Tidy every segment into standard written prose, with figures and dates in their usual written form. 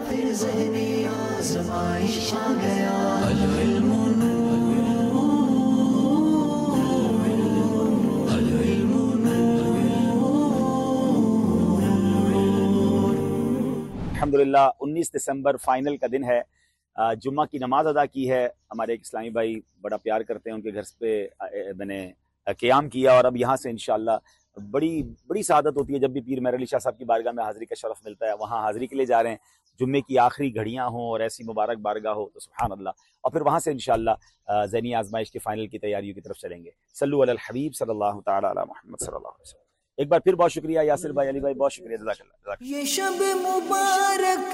پھر ذہنی آزمائش آ گیا. العلم نور، العلم نور. الحمدللہ 19 دسمبر فائنل کا دن ہے. جمعہ کی نماز ادا کی ہے. ہمارے ایک اسلامی بھائی بڑا پیار کرتے ہیں، ان کے گھر پہ میں نے قیام کیا، اور اب یہاں سے انشاءاللہ بڑی سعادت ہوتی ہے جب بھی پیر مہر علی شاہ صاحب کی بارگاہ میں حاضری کا شرف ملتا ہے. وہاں حاضری کے لیے جا رہے ہیں، جمعے کی آخری گھڑیاں ہوں اور ایسی مبارک بارگاہ ہو تو سبحان اللہ. اور پھر وہاں سے انشاءاللہ ذہنی آزمائش کے فائنل کی تیاریوں کی طرف چلیں گے. صلو علی الحبیب صلی اللہ تعالی علی محمد صلی اللہ علیہ وسلم. ایک بار پھر بہت شکریہ یاسر بھائی، علی بھائی، بہت شکریہ، جزاک اللہ. یہ شب مبارک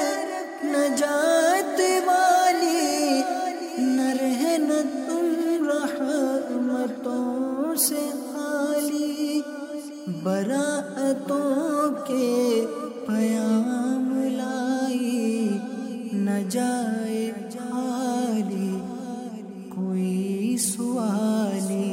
نجات والی، نہ رہنا تم رحمتوں سے خالی، براءتوں کے پیام لائی، نہ جائے خالی کوئی سوالی.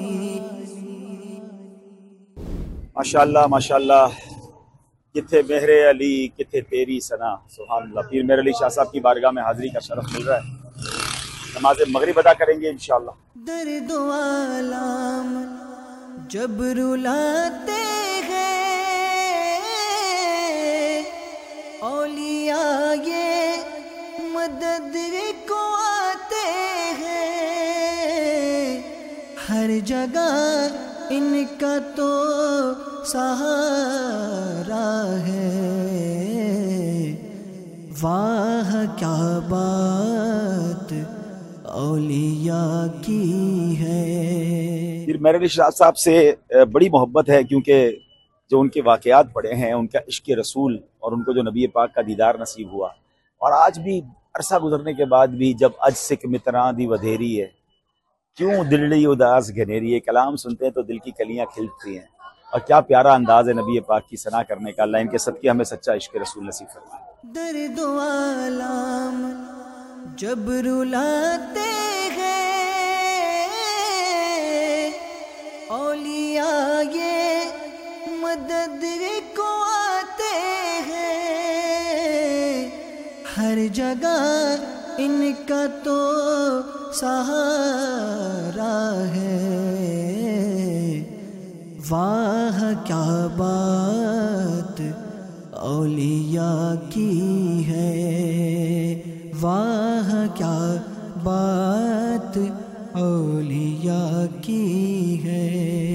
ماشاءاللہ ماشاءاللہ، کتھے مہر علی کتھے تیری ثنا. سبحان اللہ. پیر مہر علی شاہ صاحب کی بارگاہ میں حاضری کا شرف مل رہا ہے. نماز مغرب ادا کریں گے انشاءاللہ. درد و آلام جب رلاتے ہیں، اولیاء یہ مدد کو آتے ہیں، ہر جگہ ان کا تو سہارا ہے. واہ کیا بات اولیاء کی ہے. پھر مہر علی شاہ صاحب سے بڑی محبت ہے، کیونکہ جو ان کے واقعات پڑے ہیں، ان کا عشق رسول، اور ان کو جو نبی پاک کا دیدار نصیب ہوا. اور آج بھی عرصہ گزرنے کے بعد بھی جب اج سکھ متراں دی ودھیری ہے، کیوں دلڑی اداس گھنیری ہے، کلام سنتے ہیں تو دل کی کلیاں کھلتی ہیں. اور کیا پیارا انداز ہے نبی پاک کی ثنا کرنے کا. اللہ ان کے صدقے ہمیں سچا عشق رسول نصیب فرمائے. درد و آلام جب رلاتے ہیں، اولیاء یہ مدد کو آتے ہیں، ہر جگہ ان کا تو سہارا ہے. واہ کیا بات اولیاء کی ہے، واہ کیا بات اولیاء کی ہے.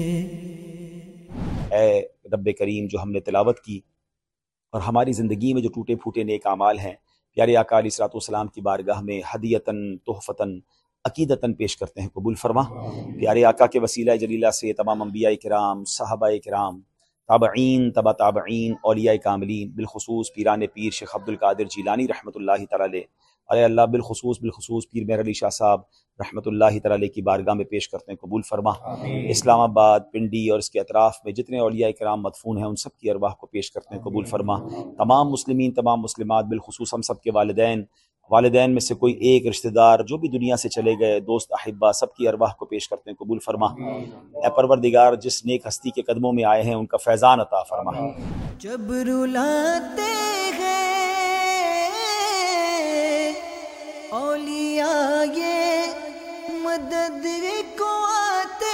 اے رب کریم، جو ہم نے تلاوت کی اور ہماری زندگی میں جو ٹوٹے پھوٹے نیک اعمال ہیں، پیارے آقا علیہ الصلوۃ والسلام کی بارگاہ میں ہدیتاً تحفتاً عقیدتاً پیش کرتے ہیں، قبول فرما. پیارے آقا کے وسیلہ جلیلہ سے تمام انبیاء کرام، صحابہ کرام، تابعین، تبع تابعین، اولیاء کاملین، بالخصوص پیران پیر شیخ عبد القادر جیلانی رحمۃ اللہ تعالی علیہ اللہ، بالخصوص پیر مہر علی شاہ صاحب رحمۃ اللہ تعالی علیہ کی بارگاہ میں پیش کرتے ہیں، قبول فرما. اسلام آباد، پنڈی اور اس کے اطراف میں جتنے اولیاء کرام مدفون ہیں، ان سب کی ارواح کو پیش کرتے ہیں، قبول فرما. تمام مسلمین، تمام مسلمات، بالخصوص ہم سب کے والدین میں سے کوئی ایک رشتہ دار جو بھی دنیا سے چلے گئے، دوست احبا، سب کی ارواح کو پیش کرتے ہیں، قبول فرما. اے پروردگار، جس نیک ہستی کے قدموں میں آئے ہیں ان کا فیضان عطا فرما. جب رلاتے ہیں، اولیاء یہ مدد کو آتے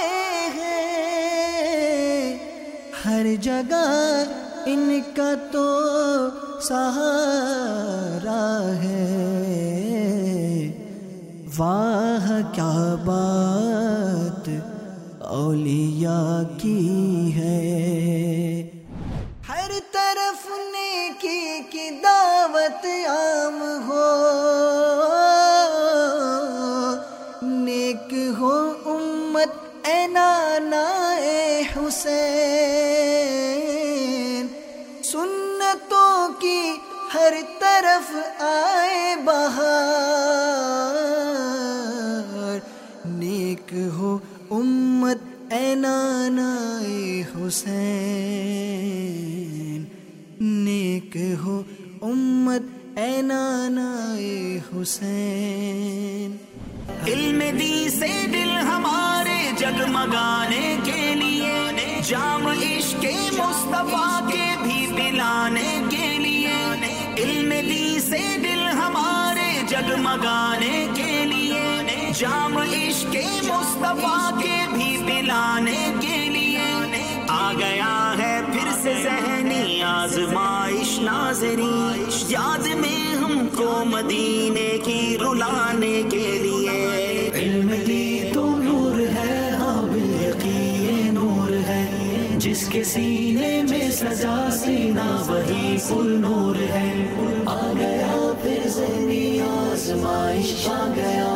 ہیں، ہر جگہ ان کا تو سہارا ہے. واہ کیا بات اولیاء کی ہے. ہر طرف نیکی کی دعوت عام ہو، نیک ہو امت اے نانا اے حسین، سنتوں کی ہر طرف آئے بہار، نیک ہو امت اے نانا اے حسین، نیک ہو امت اے نانا اے حسین. علم دی سے دل ہمارے جگمگانے کے لیے، جام عشق مصطفیٰ کے بھی پلانے کے لیے، علم دی سے से दिल हमारे जगमगाने के लिए, जाम इश्क़ मुस्तफा के भी पिलाने के लिए आ गया है फिर से ज़हनी आज़माइश नाज़री, याद में हमको मदीने की रुलाने के लिए। इल्म की तो नूर है, हाँ बिल्यकीन नूर है, जिसके सीने में सजा सीना वही फुल नूर है। आ गया फिर ज़हनी आज़माइश, आ गया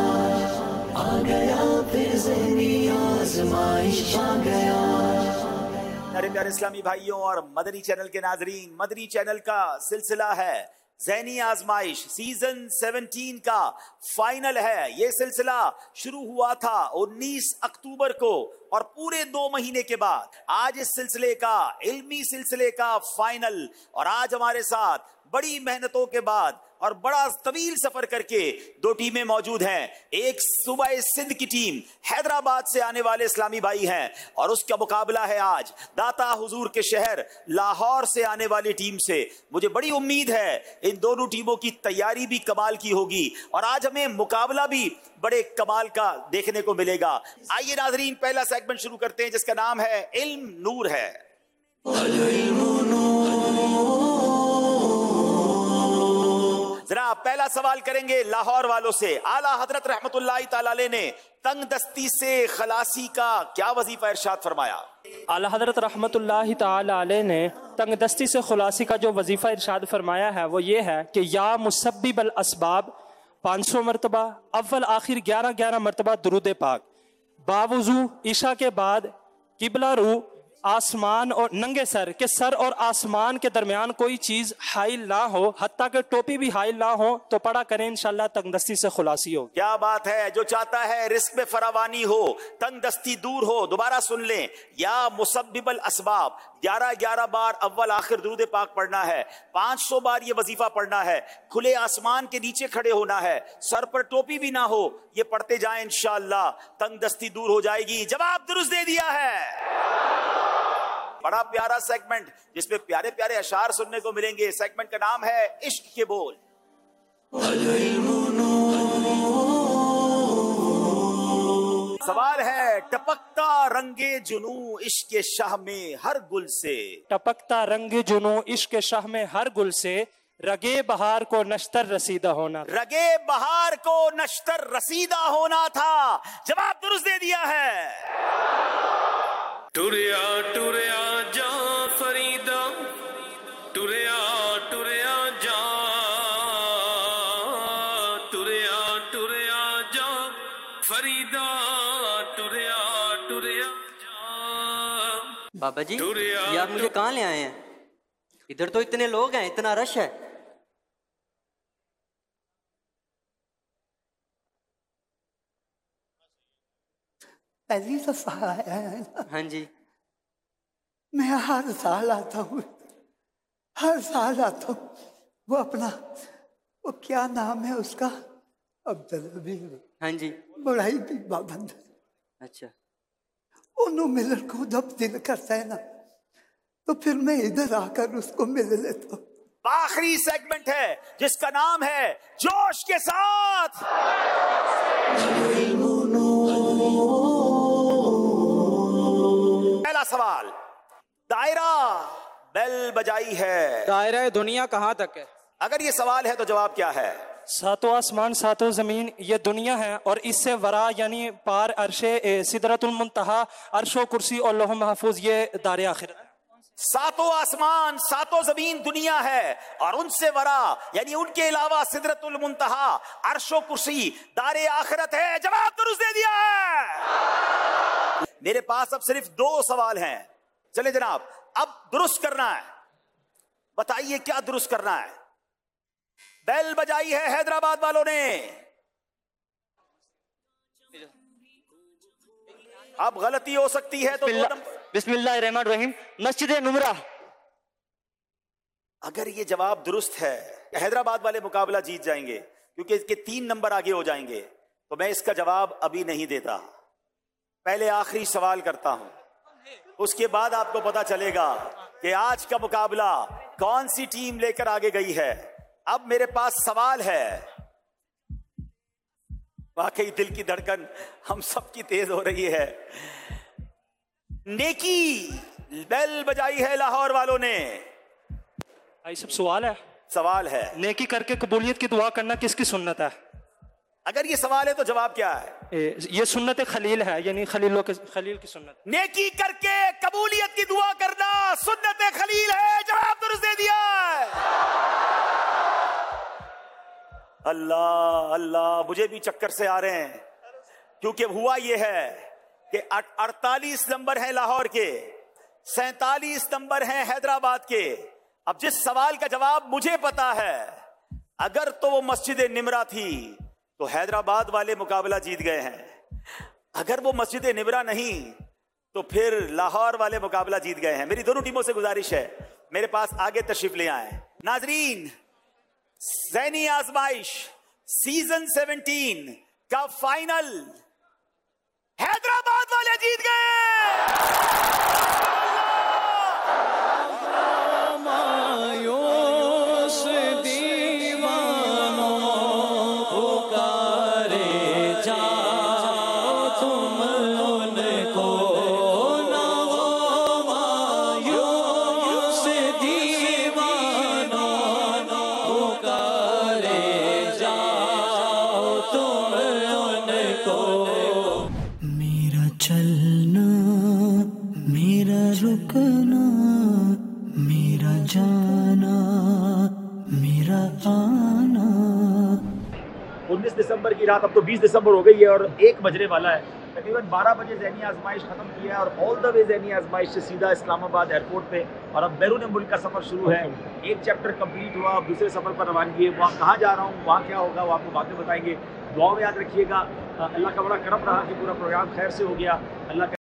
फिर ज़हनी आज़माइश, आ गया। मेरे प्यारे इस्लामी भाइयों और मदनी चैनल के नाजरीन, मदनी चैनल का सिलसिला है ज़हनी आजमाइश, सीजन 17 का फाइनल है। ये सिलसिला शुरू हुआ था 19 अक्टूबर को और पूरे 2 महीने के बाद आज इस सिलसिले का, इल्मी सिलसिले का फाइनल। और आज हमारे साथ बड़ी मेहनतों के बाद और बड़ा तवील सफर करके 2 टीमें मौजूद हैं। एक सूबा सिंध की टीम हैदराबाद से आने वाले इस्लामी भाई हैं और उसका मुकाबला है आज दाता हुजूर के शहर लाहौर से आने वाली टीम से। मुझे बड़ी उम्मीद है इन दोनों टीमों की तैयारी भी कमाल की होगी और आज हमें मुकाबला भी बड़े कमाल का देखने को मिलेगा। आइए नाजरीन, पहला सेगमेंट शुरू करते हैं जिसका नाम है इल्म नूर है। जरा पहला सवाल करेंगे लाहौर वालों से। आला हजरत रहमतुल्लाहि ताला अलैह ने तंग दस्ती से खलासी का क्या वजीफा इरशाद फरमाया? आला हजरत रहमतुल्लाहि ताला अलैह ने तंग दस्ती से खलासी का जो वजीफा इरशाद फरमाया है वो ये है कि या मुसब्बिबल असबाब 500 मरतबा, अव्वल आखिर 11 मरतबा दुरूद पाक, बावुजू ईशा के बाद किबला रू, आसमान और नंगे सर के सर और आसमान के दरमियान कोई चीज हाइल ना हो, हत्ता के टोपी भी हाइल ना हो, तो पढ़ा करें इंशाल्लाह तंगदस्ती से खुलासी हो। क्या बात है। जो चाहता है रिस्क में फरावानी हो, तंगदस्ती दूर हो, दोबारा सुन लें। या मुसब्बिबल असबाब 11 बार अव्वल आखिर दुरूद पाक पढ़ना है, 500 बार ये वजीफा पढ़ना है, खुले आसमान के नीचे खड़े होना है, सर पर टोपी भी ना हो, ये पढ़ते जाएं इंशाअल्लाह तंगदस्ती दूर हो जाएगी। जवाब दुरुस्त दे दिया है। बड़ा प्यारा सेगमेंट जिसमें प्यारे प्यारे अशार सुनने को मिलेंगे। सेगमेंट का नाम है इश्क के बोल। सवाल है टपकता रंगे जुनू इश्क के शाह में हर गुल से, टपकता रंगे जुनू इश्क के शाह में हर गुल से, रगे बहार को नश्तर रसीदा होना, रगे बहार को नश्तर रसीदा होना था। जवाब दुरुस्त दे दिया है। टुरिया टुरिया जा फरीदा, टुरिया टुरिया जा, टुरिया टुरिया जा फरीदा, टुरिया टुरिया जा। बाबा जी, ये आप मुझे कहाँ ले आए हैं? इधर तो इतने लोग हैं, इतना रश है। पहली दफा आया है ना? हाँ जी। मैं हर साल आता हूँ, हर साल आता हूँ। वो अपना, वो क्या नाम है उसका, अब्दुल भी, हाँ जी, बड़ा ही पाबंद है। अच्छा, उन्होंने मिलन को जब दिल करता है ना तो फिर मैं इधर आकर उसको मिल लेता हूँ। आखिरी सेगमेंट है जिसका नाम है जोश के साथ। पहला सवाल, दायरा बेल बजाई है, दायरा दुनिया कहाँ तक है? अगर ये सवाल है तो जवाब क्या है? सातों आसमान सातों जमीन ये दुनिया है और इससे वरा यानी पार अर्शे सिदरतुल मुंतहा, अर्शो कुर्सी और लौह महफूज ये दारे आखिरत है। सातों आसमान सातों जमीन दुनिया है और उनसे वरा यानी उनके अलावा सिदरतुल मुंतहा, अर्शो कुर्सी दारे आखिरत है। जवाब दुरुस्त दे दिया है। मेरे पास अब सिर्फ 2 सवाल हैं। चले जनाब, अब दुरुस्त करना है। बताइए क्या दुरुस्त करना है? बेल बजाई है हैदराबाद वालों ने, अब गलती हो सकती है तो बिस्मिल्लाहिर्रहमानिर्रहीम, मस्जिद नुमरा। अगर ये जवाब दुरुस्त है हैदराबाद वाले मुकाबला जीत जाएंगे क्योंकि इसके 3 नंबर आगे हो जाएंगे। तो मैं इसका जवाब अभी नहीं देता, पहले आखिरी सवाल करता हूं, उसके बाद आपको पता चलेगा कि आज का मुकाबला कौन सी टीम लेकर आगे गई है। اب میرے پاس سوال ہے. واقعی دل کی دھڑکن ہم سب کی تیز ہو رہی ہے. نیکی بیل بجائی ہے لاہور والوں نے. بھائی سب سوال ہے نیکی کر کے قبولیت کی دعا کرنا کس کی سنت ہے؟ اگر یہ سوال ہے تو جواب کیا ہے؟ یہ سنت خلیل ہے، یعنی خلیل کی سنت. نیکی کر کے قبولیت کی دعا کرنا سنت خلیل ہے. جواب درست دے دیا ہے. اللہ اللہ، مجھے بھی چکر سے آ رہے ہیں، کیونکہ ہوا یہ ہے کہ 48 نمبر ہیں لاہور کے، 47 نمبر ہیں حیدرآباد کے. اب جس سوال کا جواب مجھے پتا ہے، اگر تو وہ مسجد نمرہ تھی تو حیدرآباد والے مقابلہ جیت گئے ہیں. اگر وہ مسجد نمرہ نہیں تو پھر لاہور والے مقابلہ جیت گئے ہیں. میری دونوں ٹیموں سے گزارش ہے میرے پاس آگے تشریف لے آئیں. ناظرین، ذہنی آزمائش سیزن 17 کا فائنل حیدرآباد والے جیت گئے. رکنا میرا جانا میرا آنا. 19 دسمبر کی رات اب تو 20 دسمبر ہو گئی ہے اور 1 بجنے والا ہے. تقریباً 12 بجے ذہنی آزمائش ختم کیا ہے اور آل دا وے ذہنی آزمائش سے سیدھا اسلام آباد ایئرپورٹ پہ اور اب بیرون ملک کا سفر شروع ہے. ایک چیپٹر کمپلیٹ ہوا، اب دوسرے سفر پر روانگی ہے. وہاں کہاں جا رہا ہوں، وہاں کیا ہوگا، وہ آپ کو بعد میں بتائیں گے. دعاؤں میں یاد رکھیے گا. اللہ کا بڑا کرم رہا کہ پورا پروگرام خیر سے ہو گیا. اللہ کا